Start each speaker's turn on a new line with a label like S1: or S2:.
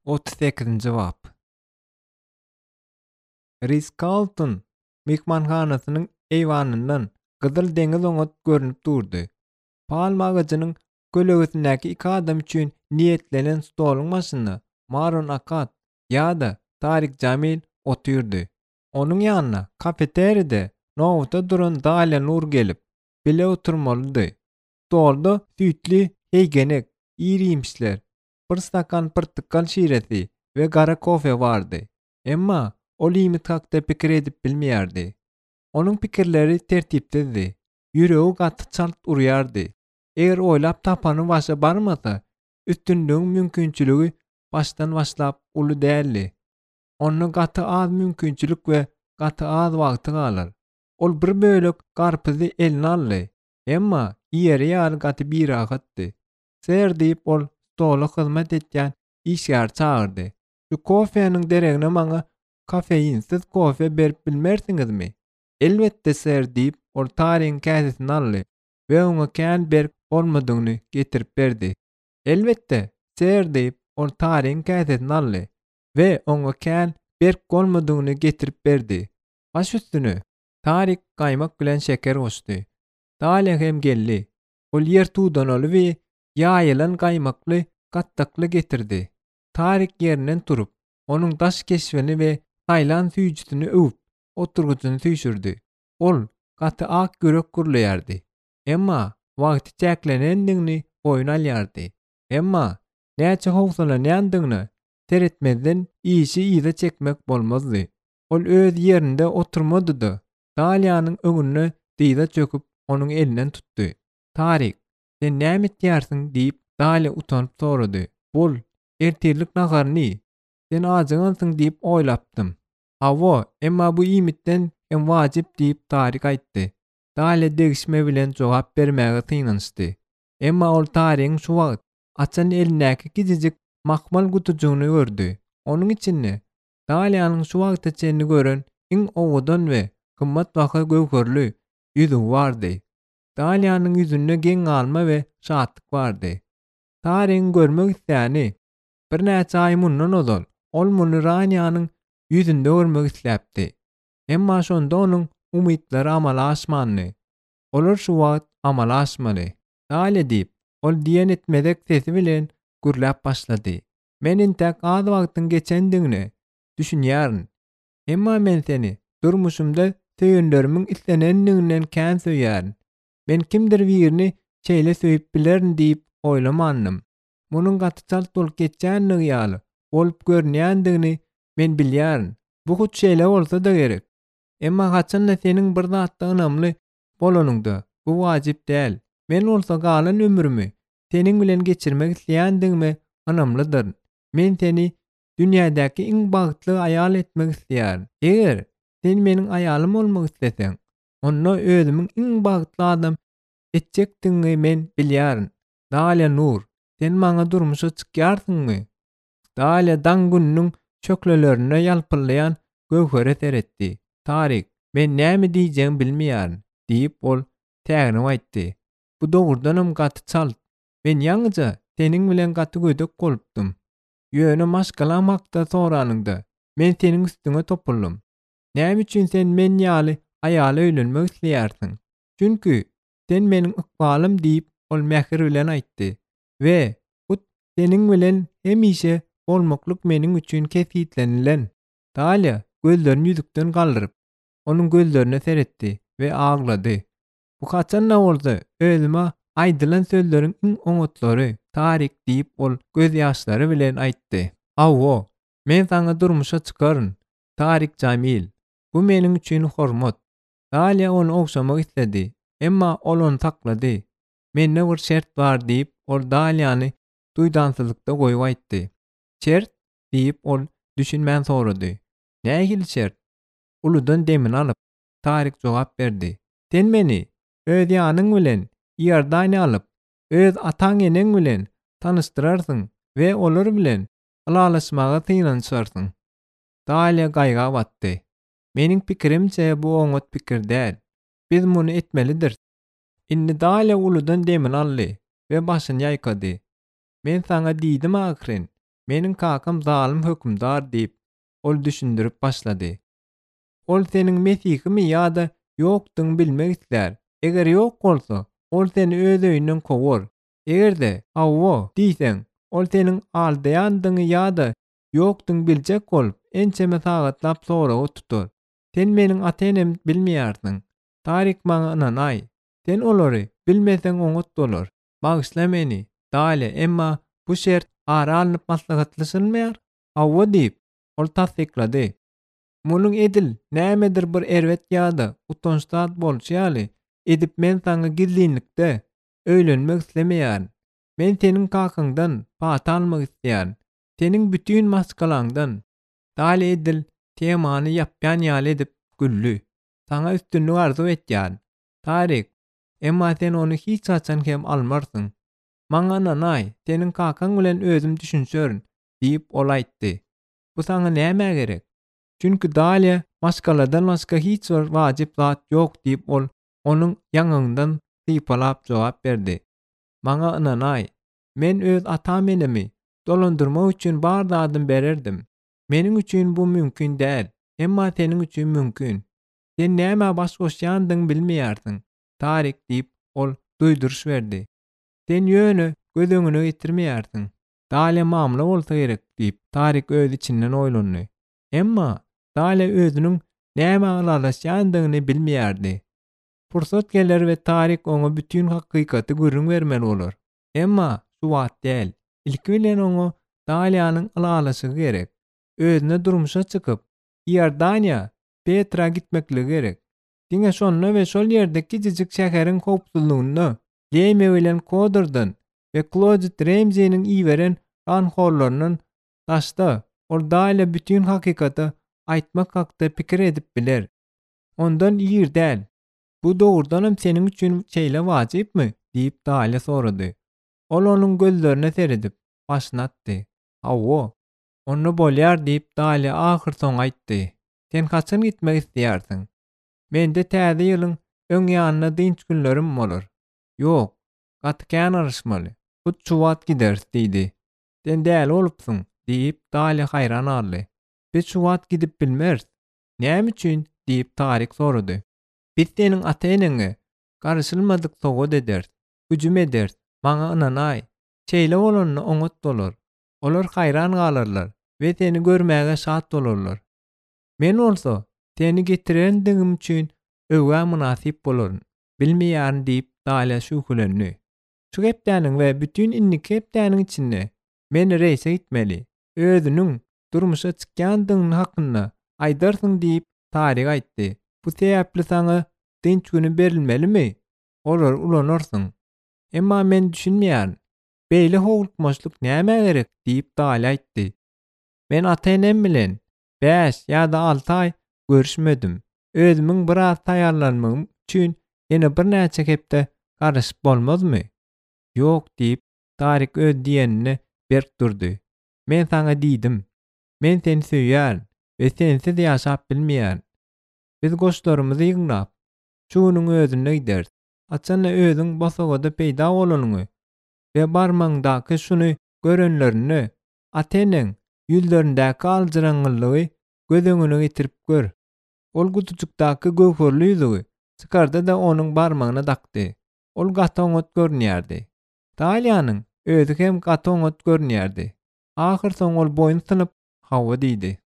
S1: 38-nji bap. Ritz-Carlton mehmanhanasynyň eýwanyndan gyzyl deňiz oňat görünip durdy. Palma ağacynyň gölegesindäki iki adam üçin niýetlenen stoluň başynda Maron Akat ýa-da Tarik Jamil oturdy. Onuň ýanyna kafeteride nowta duran Dalia Nur gelip bile oturmalydy. Stolda süýtli heýgenek, ýerimçler, bir stakan pyrtykal şiresi we gara kofe bardy. Emma o limit hakda pikir edip bilmeýärdi. Onuň pikirleri tertipdizdi. Ýüregi gaty çalt urýardy. Eger oýlap tapany başa barmasa, üstünlüğün mümkinçiligi başdan başlap uly däldi. Onda gaty az mümkinçilik we gaty az wagty galar. Ol bir bölek garpyzy eline aldy. Emma ýeri ýaly gaty bir agatdy. Ser diýip ol stola hyzmat etýän işgär çagyrdy. Şu kofeýanyň deregine maňa kafeinsiz kofe berip bilmersiňizmi? Elbetde ser diýip ol Taryň käsesini aldy we oňa kän berip bolmadygyny getirip berdi. Elbetde ser diýip ol Taryň käsesini aldy we oňa kän berip bolmadygyny getirip berdi. Baş üstüne Taryk gaýmak bilen şeker goşdy. Dalia hem geldi. Ol ýer tuğdan ol we ýaýylan gaýmakly gattakly getirdi. Taryk ýerinden turup, onuň daş keşfini we taýlan süýjüsini öwüp, oturgusyny süýşürdi. Ol gaty ak görek gürleýärdi. Emma wagty çäklenendigini boyun alýardy. Emma näçe howsalanýandygyny teretmeden işi ýyza çekmek bolmazdy. Ol öz ýerinde oturmady-da. Dalianyň öňüne dyza çöküp onuň elinden tutdy. Taryk, sen näme etýärsiň diýip Dalia utanyp sorady. Bol, ertirlik nagarny. Sen ajaňysyň diýip oýlapdym. Hawa, emma bu imitden hem wajyp diýip Taryk aýtdy. Dalia degişme bilen jogap bermäge tynançdy. Emma ol Taryň şu wagt açan elindäki gizicik makmal gutujugyny gördü. Onuň içinde Dalianyň şu wagtda çenini gören iň owadan we kymmat baha gowherli ýüzü bardy. Dalianyň ýüzünde geň alma we şatlyk bardy. Taryň görmek isläni bir näçe aý mundan ozal ol muny Ranyanyň ýüzünde görmek isläpdi. Emma şonda onuň umytlary amala aşmandy. Olar şu wagt amala aşmaly. Dalia diýip ol diýen etmedek sesi bilen gürläp başlady. Men intäk az wagtyň geçendigini düşünýärin. Emma men seni durmuşymda söýenlerimiň islenendiginden kän söýärin. Men kimdir birini çeýle söýüp bilerin diýip oýlamandym. Munyň gaty çalt bolup geçýändigi ýaly bolup görnýändigini men bilýärin. Bu hut şeýle bolsa da gerek. Emma haçan seniň bir zatda ynamly bolanyňda bu wajyp däl. Men bolsa galan ömrümi seniň bilen geçirmek isleýändigime ynamlydyr. Men seni dünýädäki iň bagtly aýal etmek isleýärin. Eger sen meniň aýalym bolmak isleseň, onda özümiň iň bagtly adam etjekdiňi men bilýärin. Dalia Nur, sen maňa durmuşa çykýarsyňmy? Dalia daň günüň çöklelerine ýalpylaýan gowhere seretdi. Taryk, men näme diýjegimi bilmeýärin diýip ol tägini aýtdy. Bu dogurdanam gaty çalt. Men ýaňyja seniň bilen gaty gödek bolupdym. Ýöne maşgalamakda soranyňda men seniň üstüňe topuldum. Näme üçin sen men ýaly aýaly öýlenmek isleýärsiň? Çünki sen meniň ykbalym diýip ol mähir bilen aýtdy. We bu seniň bilen hemişe bolmaklyk meniň üçin kefitlenilen. Dalia gözlerini ýüzükden galdyryp onuň gözlerine seretdi we aglady. Bu haçan bolsa özüme aýdylan sözleriň iň oňatlary Taryk diýip ol göz ýaşlary bilen aýtdy. Awo, men saňa durmuşa çykaryn. Tarik Jamil, bu meniň üçin hormat. Dalia onu okşamak istedi. Emma ol onu taklady. Menne bir şert bar diýip ol Daliany duýdansızlykda goýup aýtdy. Şert diýip ol düşünmän sorady. Nähili şert? Uludan demin alyp Taryk jogap berdi. Sen meni öz ýanyň bilen ýerdaň alyp öz ataň eneň bilen tanıştyrarsyň we olar bilen alalaşmaga tynançarsyň. Dalia gaýga batdy. Meniň pikirimçe bu oňat pikir däl. Biz muny etmelidir. Indi Dalia uludan demin aldy we başyny ýaýkady. Men saňa diýdim akyrin. Meniň kakam zalim hökümdar diýip ol düşündirip başlady. Ol seniň mesihimi ýa-da ýokduň bilmek isler. Eger ýok bolsa, ol seni öz öýünden kovar. Egerde awwa diýseň, ol seniň aldaýandyňy ýa-da ýokduň biljek bolup, ençeme sagatlap soragy tutar. Sen meniň ata-enem bilmeýärsiň. Taryk maňa ynanay. Sen olary bilmeseň oňat bolar. Bagyşla meni. Dale, emma bu şert ara alınıp maslahatlaşylmaýar. Awwa diýip ol tasdiklady. Munuň edil nämedir bir erwet ýa-da utançsat bolýaly, edip men saňa gizlinlikde öýlenmek islemeýän. Men seniň kakyňdan paty almak isleýän. Seniň bütün maskalaňdan. Dale edil temany ýapýan ýaly edip güllü. Saňa üstünlük arzu etýän. Taryk, emma sen ony hiç haçan hem almarsyň. Maňa nanay, seniň kakaň bilen özüm düşünşörün diýip ol aýtdy. Bu saňa näme gerek? Çünki Dalia maskaladan başga hiç bir wajyp zat ýok diýip ol onuň ýangyňdan sypalap jogap berdi. Maňa ynanay, men öz ata-enemi dolandyrmak üçin bar dadym bererdim. Meniň üçin bu mümkin däl, emma seniň üçin mümkin. Sen näme baş goşýandyň bilmeýärsiň. Taryk diýip ol duýduruş berdi. Sen ýöne göz öňüne getirmeýärsiň. Dalia mamla bolsa gerek diýip Taryk öz içinden oýlandy. Emma Dalia özüniň näme aglalaşýandygyny bilmeýärdi. Pursat geler we Taryk oňa bütün hakykaty görüň bermeli bolar. Emma şu wagt däl. Ilki bilen oňa Dalianyň aglalaşygy gerek. Özüne durmuşa çykyp Iordania, Petra gitmekle gerek. Diňe şonu we şol ýerdeki jijik şäheriň howpsuzlygyny Leme bilen Kodurdan we Claude Ramsey'niň iýberen ganhorlarynyň taşda ol Dalia bütün hakykaty aýtmak hakda pikir edip biler. Ondan ýer däl. Bu dogrudanam seniň üçin şeýle wajypmy? Diýip Dalia sorady. Ol onuň gözlerine seredip başnatdy. Awwa, onu bolýar diýip Dalia ahyr soň aýtdy. Sen kaçan gitmek isleýärsiň? Mende täze ýylyň öň ýanyna dynç günlerim bolar. Ýok, gatykän arşmaly. Bu çuwat giders diýdi. Sen däl bolupsyň diýip Dalia haýran aldy. Biz çuwat gidip bilmers. Näme üçin diýip Taryk sorady. Biz seniň ata-enеңe garşylmadyk sowgat eders, hüjüm eders. Maňa ynanay, şeýle bolanyny oňat bolar. Olar haýran galarlar we seni görmäge şat bolarlar. Men bolsa seni getirendigim üçin öwä münasip bolaryn. Bilmeýän diýip Dalia şuhlendi. Şu gepdäniň we bütün inni gepdäniň içinde men reýse gitmeli. Özüniň durmuşa çykýandygyny hakynda aýdarsyň diýip Taryk aýtdy. Bu sebäpli saňa dynç güni berilmelimi? Olar ulanarsyň. Emma men düşünmeýän. Beýle howlukmaşlyk näme gerek diýip Dalia aýtdy. Men ata-enem bilen 5 ýa-da 6 aý görüşmedim. Özümiň biraz taýýarlanmagym üçin ýene bir näçe hepde garaşyp bolmazmy? Ýok diýip Taryk öz diýenini berk durdy. Men saňa diýdim. Men seni söýýär we sensiz ýaşap bilmeýär. Biz goşlarymyzy ýygnap şunyň özüne gideriz. Açana özüň basagada peýda bolanyňy we barmaňdaky şuny görenlerini ata-eneň ýüzlerindäki aljyraňlygy göz öňüne getirip gör. Ol gutucukdaky gowhurly ýüzügi çykardy da onuň barmagyna dakdy. Ol gaty oňat görnýärdi. Dalianyň özü hem gaty oňat görnýärdi. Ahyr soň ol boyun synyp hawa diýdi.